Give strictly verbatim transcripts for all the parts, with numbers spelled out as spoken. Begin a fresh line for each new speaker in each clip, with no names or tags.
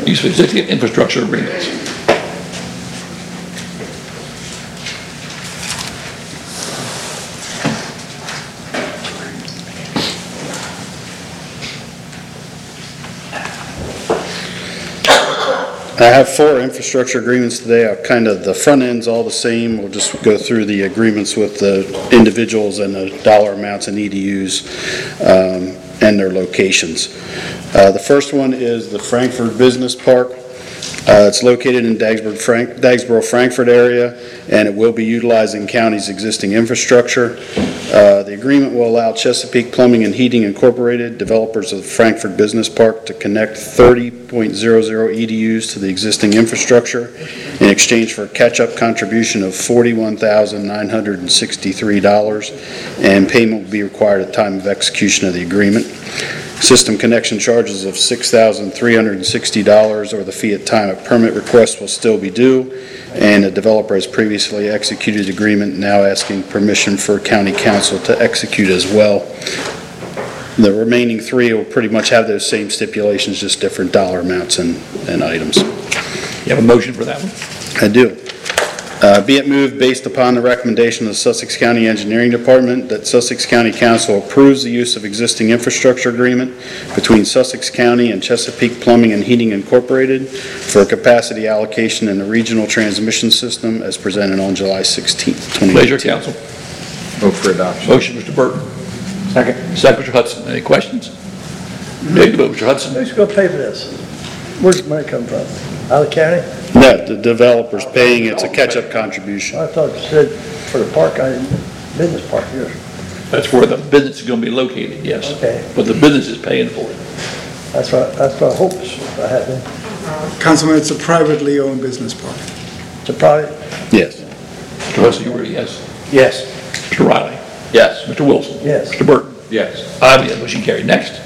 use of existing infrastructure agreements.
I have four infrastructure agreements today. I've kind of, the front end's all the same. We'll just go through the agreements with the individuals and the dollar amounts and E D Us um, and their locations. Uh, the first one is the Frankfurt Business Park. Uh, it's located in Dagsboro, Frank, Dagsboro, Frankfurt area, and it will be utilizing county's existing infrastructure. Uh, the agreement will allow Chesapeake Plumbing and Heating Incorporated, developers of the Frankfurt Business Park, to connect thirty point zero zero E D Us to the existing infrastructure in exchange for a catch-up contribution of forty-one thousand nine hundred sixty-three dollars, and payment will be required at the time of execution of the agreement. System connection charges of six thousand three hundred sixty dollars or the fee at time of permit request will still be due, and the developer has previously executed agreement, now asking permission for county council to execute as well. The remaining three will pretty much have those same stipulations, just different dollar amounts and, and items.
You have a motion for that one?
I do. Uh, be it moved, based upon the recommendation of the Sussex County Engineering Department, that Sussex County Council approves the use of existing infrastructure agreement between Sussex County and Chesapeake Plumbing and Heating Incorporated for a capacity allocation in the regional transmission system as presented on July sixteenth, twenty eighteen.
Pleasure, council.
Move for adoption.
Motion, Mister Burton.
Second.
Second, Mister Hudson. Any questions? Take the vote, Mister Hudson.
Who's going to pay for this? Where's the money come from? Out of the county?
No, the developer's paying. It's a catch-up contribution.
I thought you said for the park, I didn't, business park here.
That's where the business is going to be located, yes.
Okay.
But the business is paying for it.
That's what, that's what I hoped I had been.
Councilman, it's a privately owned business park.
It's a private,
Yes.
Mister Hudson, you were a yes.
yes,
Mister Riley.
Yes.
Mister Wilson.
yes.
Mister Burton.
Yes.
I have a yes. Motion carried. Next.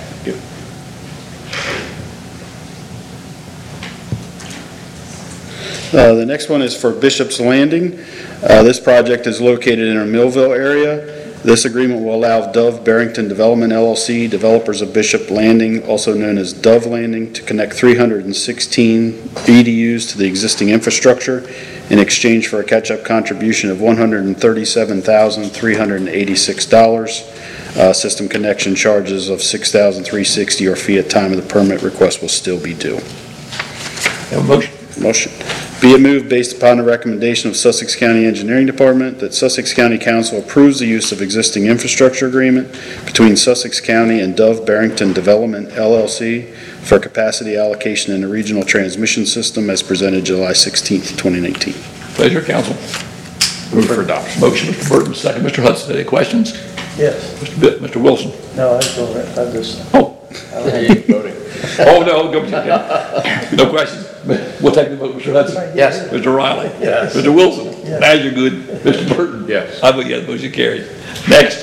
Uh, the next one is for Bishop's Landing. Uh, this project is located in our Millville area. This agreement will allow Dove Barrington Development L L C, developers of Bishop Landing, also known as Dove Landing, to connect three hundred sixteen E D Us to the existing infrastructure in exchange for a catch-up contribution of one hundred thirty-seven thousand three hundred eighty-six dollars. Uh, system connection charges of six thousand three hundred sixty dollars or fee at time of the permit request will still be due.
Have a motion.
Motion. Be it moved, based upon the recommendation of Sussex County Engineering Department, that Sussex County Council approves the use of existing infrastructure agreement between Sussex County and Dove Barrington Development L L C for capacity allocation in the regional transmission system as presented July sixteenth, twenty nineteen.
Pleasure, council.
Move for adoption.
Motion, Mister Burton. Second, Mister Hudson. Any questions?
Yes.
Mister B Mister Wilson.
No, I don't, I just,
Oh.
I don't have
Voting.
Oh, no. No, no questions. We'll take the vote, Mister Hudson.
Yes.
Mister Riley.
Yes.
Mister Wilson.
Yes.
Now you're good. Mister Burton.
Yes.
I vote yes. Motion carried. Next.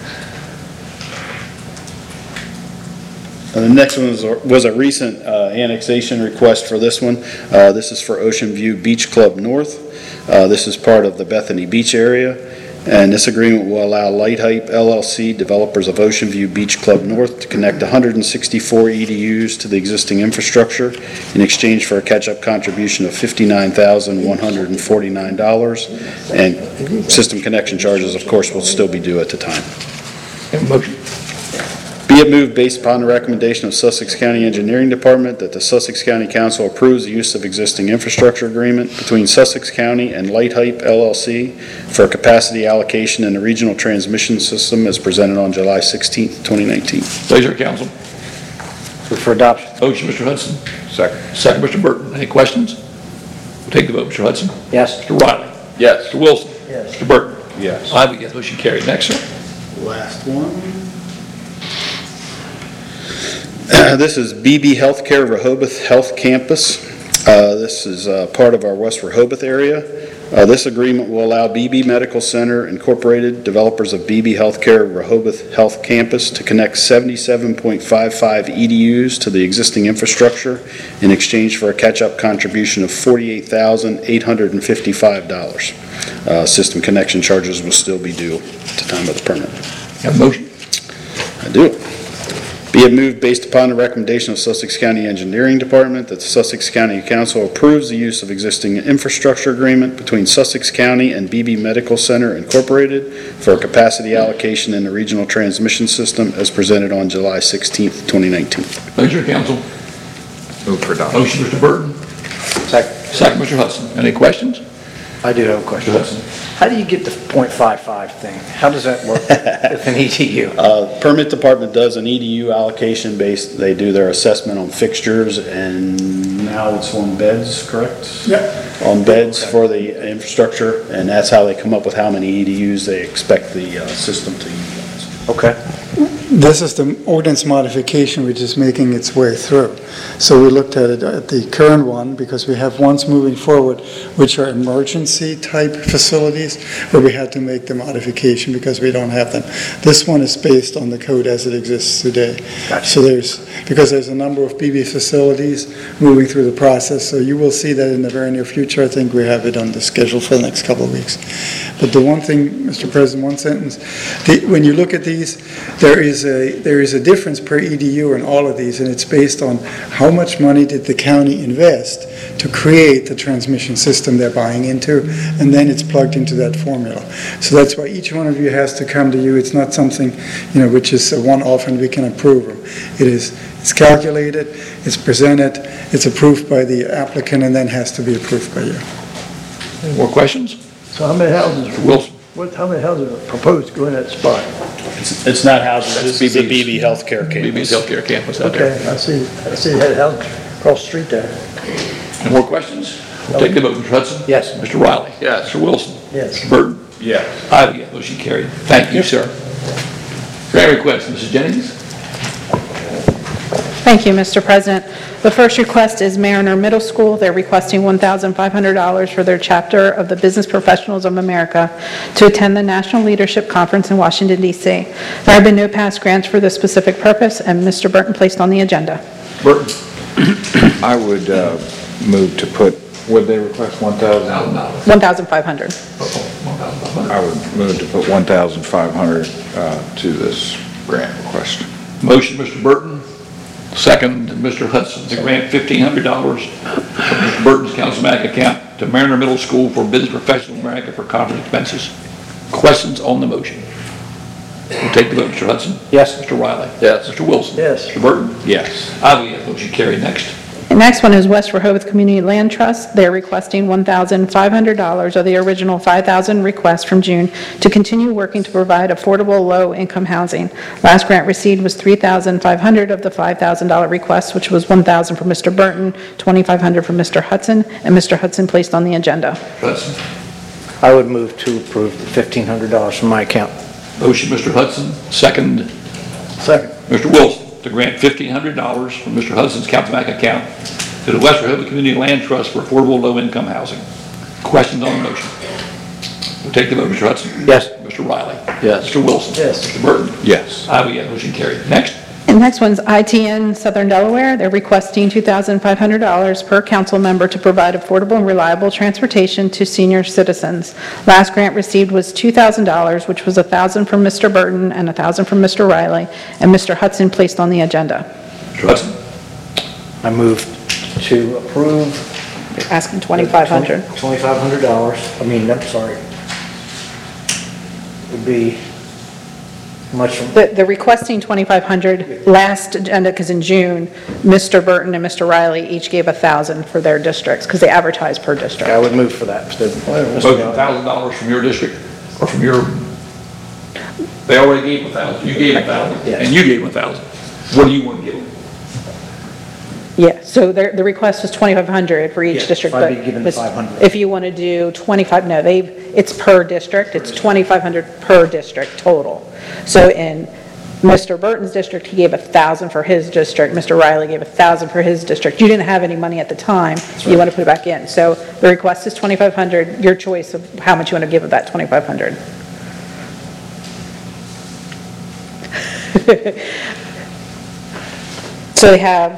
Uh, The next one was a, was a recent uh, annexation request for this one. Uh, This is for Ocean View Beach Club North. Uh, This is part of the Bethany Beach area, and this agreement will allow Light Hype L L C, developers of Ocean View Beach Club North, to connect one hundred sixty-four E D Us to the existing infrastructure in exchange for a catch-up contribution of fifty-nine thousand one hundred forty-nine dollars, and system connection charges, of course, will still be due at the time.
Have a motion.
Be it moved, based upon the recommendation of Sussex County Engineering Department, that the Sussex County Council approves the use of existing infrastructure agreement between Sussex County and Light Hype L L C for a capacity allocation in the regional transmission system as presented on July sixteenth, twenty nineteen.
Pleasure, council.
Move for adoption.
Motion, Mister Hudson.
Second.
Second, Mister Burton. Any questions? We'll take the vote, Mister Hudson.
Yes.
Mister Riley.
Yes.
Mister Wilson.
yes.
Mister Burton.
Yes.
I have a yes. Motion carried. Next, sir.
Last one. Uh, This is B B Healthcare Rehoboth Health Campus. Uh, This is uh, part of our West Rehoboth area. Uh, This agreement will allow B B Medical Center Incorporated, developers of B B Healthcare Rehoboth Health Campus, to connect seventy-seven point five five E D Us to the existing infrastructure in exchange for a catch-up contribution of forty-eight thousand eight hundred fifty-five dollars. Uh, System connection charges will still be due at the time of the permit.
Have a motion.
I do. Be it moved based upon the recommendation of Sussex County Engineering Department that the Sussex County Council approves the use of existing infrastructure agreement between Sussex County and B B Medical Center Incorporated for a capacity allocation in the regional transmission system as presented on July sixteenth, twenty nineteen.
Pleasure, council.
Move for adoption.
Motion, Mister Burton.
Second.
Second, Mister Hudson. Any questions?
I do have a question.
Mister Hudson.
How do you get the point five five thing? How does that work with an E D U?
Uh, Permit Department does an E D U allocation based, they do their assessment on fixtures, and now it's on beds, correct?
Yep.
On beds for the infrastructure, and that's how they come up with how many E D Us they expect the uh, system to utilize.
Okay.
This is the ordinance modification which is making its way through. So we looked at it at the current one because we have ones moving forward which are emergency type facilities where we had to make the modification because we don't have them. This one is based on the code as it exists today.
Gotcha.
So there's, because there's a number of B B facilities moving through the process, so you will see that in the very near future. I think we have it on the schedule for the next couple of weeks. But the one thing, Mister President, one sentence, the, when you look at these, there is a there is a difference per E D U in all of these, and it's based on how much money did the county invest to create the transmission system they're buying into, and then it's plugged into that formula. So that's why each one of you has to come to you. It's not something, you know, which is a one-off and we can approve them. It is, it's calculated, it's presented, it's approved by the applicant, and then has to be approved by you.
Any more questions?
So how many houses,
Mister Wilson.
what, how many houses are proposed to go in that spot?
It's, it's not houses,
That's
this is the
B B's.
B B Healthcare
B B's
campus.
Healthcare Campus out there.
Okay, I see, I see they had a house across the street there.
Any more questions? We'll take the vote. Mister Hudson?
Yes.
Mister Wiley?
Yes.
Mister Wilson?
Yes.
Mister Burton?
Yes.
I vote yes. Motion carried. Thank you, sir. Grant request, Missus Jennings?
Thank you, Mister President. The first request is Mariner Middle School. They're requesting one thousand five hundred dollars for their chapter of the Business Professionals of America to attend the National Leadership Conference in Washington, D C There have been no past grants for this specific purpose, and Mister Burton placed on the agenda.
Burton?
I would uh, move to put, would they request one thousand?
Thousand dollars.
one thousand five hundred dollars.
One thousand five hundred.
I would move to put one thousand five hundred uh, to this grant request.
Motion, Mister Burton. Second, Mister Hudson, to grant fifteen hundred dollars from Mister Burton's Councilman account to Mariner Middle School for Business Professionals of America for conference expenses. Questions on the motion? We'll take the vote. Mister Hudson?
Yes.
Mister Wiley?
Yes.
Mister Wilson?
Yes.
Mister Burton?
Yes.
I vote yes. Motion carried. Next.
The next one is West Rehoboth Community Land Trust. They're requesting one thousand five hundred dollars of the original five thousand dollars request from June to continue working to provide affordable low-income housing. Last grant received was three thousand five hundred dollars of the five thousand dollars request, which was one thousand dollars for Mister Burton, twenty-five hundred dollars for Mister Hudson, and Mister Hudson placed on the agenda.
Hudson.
I would move to approve the fifteen hundred dollars from my account.
Motion, Mister Hudson. Second,
Second.
Mister Wilson, to grant fifteen hundred dollars from Mister Hudson's Councilman account to the West Rehoboth Community Land Trust for affordable low-income housing. Questions on the motion? We'll take the vote. Mister Hudson?
Yes.
Mister Wiley?
Yes.
Mister Wilson?
Yes.
Mister Burton?
Yes.
I vote yes. Motion carried. Next.
And next one's I T N Southern Delaware. They're requesting two thousand five hundred dollars per council member to provide affordable and reliable transportation to senior citizens. Last grant received was two thousand dollars, which was one thousand dollars from Mister Burton and one thousand dollars from Mister Riley, and Mister Hudson placed on the agenda.
Mister Hudson?
I move to approve.
They're asking twenty-five hundred dollars.
twenty-five hundred dollars. I mean, I'm sorry. Would be much.
The, the requesting twenty-five hundred dollars last agenda, because in June, Mister Burton and Mister Riley each gave one thousand dollars for their districts, because they advertise per district.
I would move for that. Mister
Both one thousand dollars from your district or from your, they already gave one thousand dollars. You gave one thousand dollars.
Yes.
And you gave one thousand dollars. What do you want to give them?
Yeah, so their, the request was twenty-five hundred dollars for each
Yes,
district.
I'd be
but
given
Miss-
five hundred.
If you want to do twenty-five, no, they, it's per district, it's twenty-five hundred dollars per district total. So in Mister Burton's district, he gave one thousand dollars for his district, Mister Riley gave one thousand dollars for his district. You didn't have any money at the time, you want to put it back in. So the request is twenty-five hundred dollars, your choice of how much you want to give of that twenty-five hundred dollars. So they have,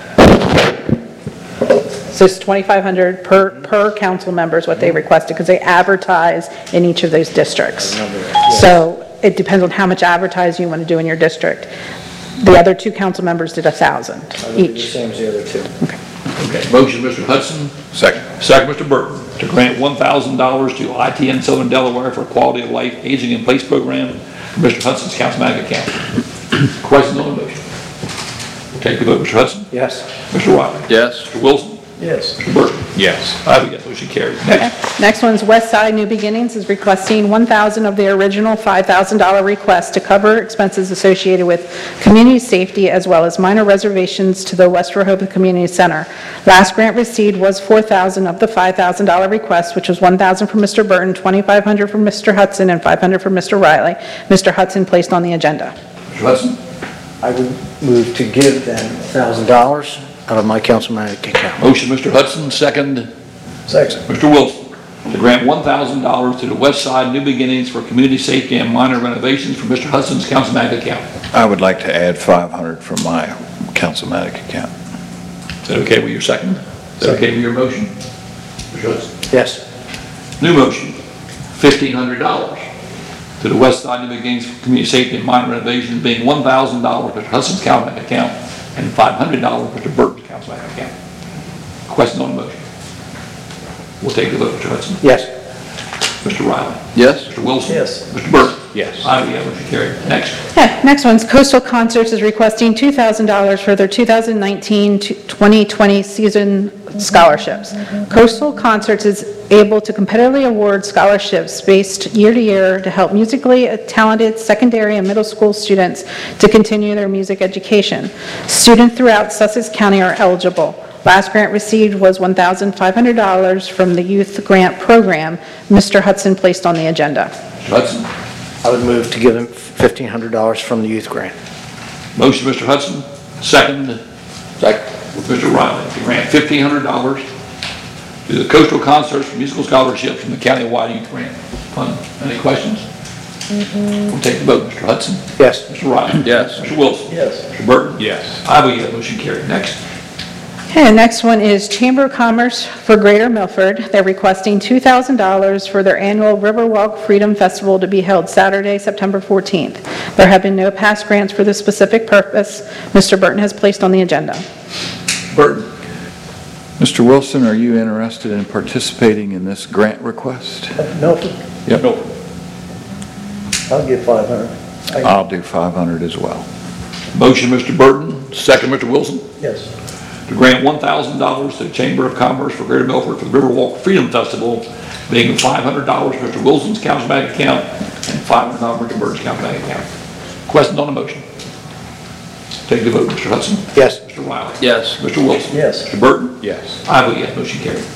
so it's twenty-five hundred dollars per, per council member is what they requested, because they advertise in each of those districts. So it depends on how much advertising you want to do in your district. The other two council members did one thousand
It'll be the
each.
same as the other two.
Okay, motion, Mister Hudson.
Second.
Second, Mister Burton, to grant one thousand dollars to I T N Southern Delaware for Quality of Life Aging in Place Program for Mister Hudson's councilmanic account. Questions on the motion? We'll take the vote. Mister Hudson?
Yes.
Mister Wiley?
Yes.
Mister Wilson?
Yes.
Mister Burton?
Yes.
I have a yes, motion carries. Next.
Okay. Next one's West Side New Beginnings is requesting one thousand dollars of the original five thousand dollars request to cover expenses associated with community safety as well as minor reservations to the West Rehoboth Community Center. Last grant received was four thousand dollars of the five thousand dollars request, which was one thousand dollars for Mister Burton, twenty-five hundred dollars for Mister Hudson, and five hundred dollars for Mister Riley. Mister Hudson placed on the agenda.
Mister Hudson?
I would move to give them one thousand dollars out of my councilmanic account.
Motion, Mister Hudson, second,
Second.
Mister Wilson, to grant one thousand dollars to the West Side New Beginnings for community safety and minor renovations for Mister Hudson's councilmanic account.
I would like to add five hundred from my councilmanic account.
Is that okay with your second? Is that okay with your motion? Mister Hudson?
Yes.
New motion, fifteen hundred dollars to the West Side New Beginnings for community safety and minor renovations, being one thousand dollars Mister Hudson's councilmanic account and five hundred dollars Mister Burton's councilmanic account. Question on the motion? We'll take the vote. Mister Hudson?
Yes.
Mister Riley?
Yes.
Mister Wilson?
Yes.
Mister Burton?
Yes.
I, yeah, motion carried. Next.
Okay, next one's Coastal Concerts is requesting two thousand dollars for their two thousand nineteen to twenty twenty season scholarships. Coastal Concerts is able to competitively award scholarships based year to year to help musically talented secondary and middle school students to continue their music education. Students throughout Sussex County are eligible. Last grant received was one thousand five hundred dollars from the Youth Grant Program. Mister Hudson placed on the agenda.
Mister Hudson?
I would move to give them fifteen hundred dollars from the youth grant.
Motion, Mister Hudson. Second. Second. Mister Riley, to grant fifteen hundred dollars to the Coastal Concerts for musical scholarships from the Countywide Youth Grant Fund. Any questions? We'll take the vote. Mister Hudson?
Yes.
Mister Riley?
Yes.
Mister Wilson?
Yes.
Mister Burton?
Yes.
I will, yes, motion carried. Next.
Okay, the next one is Chamber of Commerce for Greater Milford. They're requesting two thousand dollars for their annual Riverwalk Freedom Festival to be held Saturday, September fourteenth. There have been no past grants for this specific purpose. Mister Burton has placed on the agenda.
Burton?
Mister Wilson, are you interested in participating in this grant request?
Milford,
Yep.
I'll give five hundred.
I'll do five hundred as well.
Motion, Mister Burton. Second, Mister Wilson.
Yes.
To grant one thousand dollars to the Chamber of Commerce for Greater Milford for the Riverwalk Freedom Festival, being five hundred dollars Mister Wilson's councilmanic account and five hundred dollars Mister Burton's councilmanic account. Question on the motion? Take the vote. Mister Hudson?
Yes.
Mister Riley?
Yes.
Mister Wilson?
Yes.
Mister Burton?
Yes.
I vote yes, motion carried.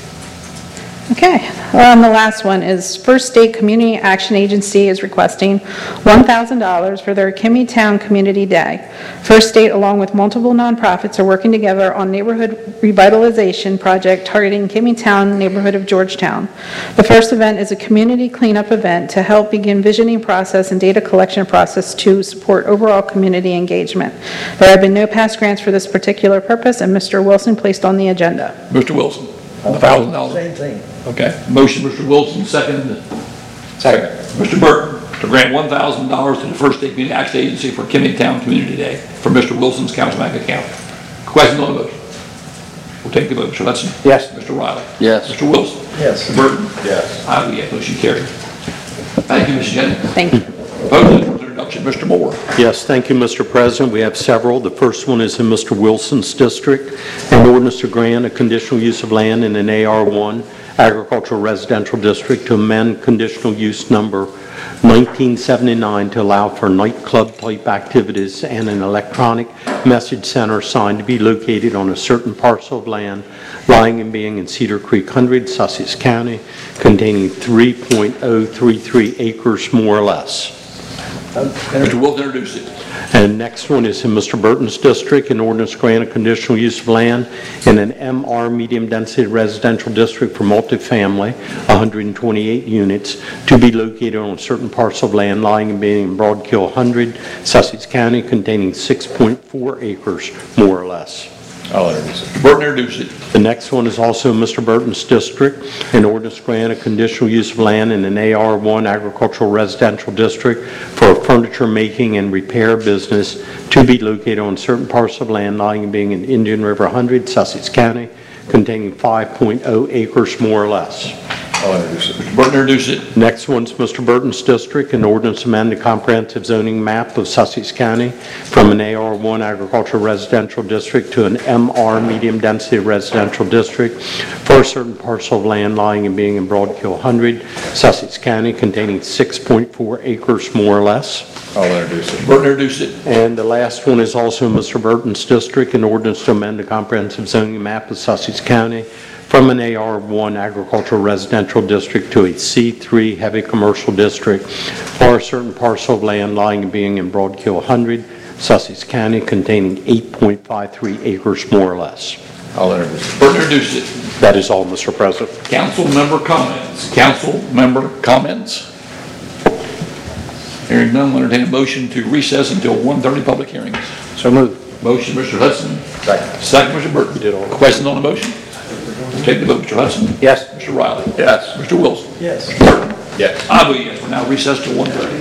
Okay, um, the last one is First State Community Action Agency is requesting one thousand dollars for their Kimmy Town Community Day. First State, along with multiple nonprofits, are working together on neighborhood revitalization project targeting Kimmy Town neighborhood of Georgetown. The first event is a community cleanup event to help begin visioning process and data collection process to support overall community engagement. There have been no past grants for this particular purpose, and Mister Wilson placed on the agenda.
Mister Wilson? one thousand dollars.
Same thing.
Okay. Motion, Mister Wilson. Second.
Second.
Mister Burton, to grant one thousand dollars to the First State Community Action Agency for Kimmy Town Community Day for Mister Wilson's councilmanic account. Question on the motion? We'll take the vote. Mister Hudson?
Yes.
Mister Riley?
Yes.
Mister Wilson?
Yes.
Mister Burton?
Yes.
I will, yes, motion carried. Thank you, Miz Jennings.
Thank you.
Proposed introduction, Mister Moore.
Yes, thank you, Mister President. We have several. The first one is in Mister Wilson's district, an ordinance to grant a conditional use of land in an A R one agricultural residential district to amend conditional use number nineteen seventy-nine to allow for nightclub-type activities and an electronic message center sign to be located on a certain parcel of land lying and being in Cedar Creek Hundred, Sussex County, containing three point oh three three acres more or less.
Mister Wilson, introduce it.
And next one is in Mister Burton's district, an ordinance grant a conditional use of land in an M R medium density residential district for multifamily, one hundred twenty-eight units, to be located on a certain parcel of land lying and being in Broadkill Hundred, Sussex County, containing six point four acres, more or less.
I'll introduce it.
Mister Burton introduce it.
The next one is also Mister Burton's district, an ordinance to grant a conditional use of land in an A R one agricultural residential district for a furniture making and repair business to be located on certain parcel of land lying being in Indian River one hundred, Sussex County, containing five point oh acres more or less.
I'll introduce it.
Mister Burton introduce it.
Next one's Mister Burton's district, an ordinance to amend the comprehensive zoning map of Sussex County from an A R one agricultural residential district to an M R medium density residential district for a certain parcel of land lying and being in Broadkill one hundred, Sussex County, containing six point four acres more or less.
I'll introduce it.
Burton introduce it.
And the last one is also Mister Burton's district, an ordinance to amend the comprehensive zoning map of Sussex County from an A R one agricultural residential district to a C three heavy commercial district for a certain parcel of land lying and being in Broadkill one hundred, Sussex County, containing eight point five three acres more or less.
I'll introduce it.
Burton introduce it.
That is all, Mister President.
Council member comments. Council member comments. Hearing none, I'll entertain a motion to recess until one thirty public hearings.
So moved.
Motion, Mister Hudson.
Second.
Second, Mister Burton.
Did all.
Questions on the motion? Take the vote. Mister Hudson.
Yes.
Mister Riley.
Yes.
Mister Wilson.
Yes.
Burton.
Yes.
I vote yes. We're now recessed till one thirty.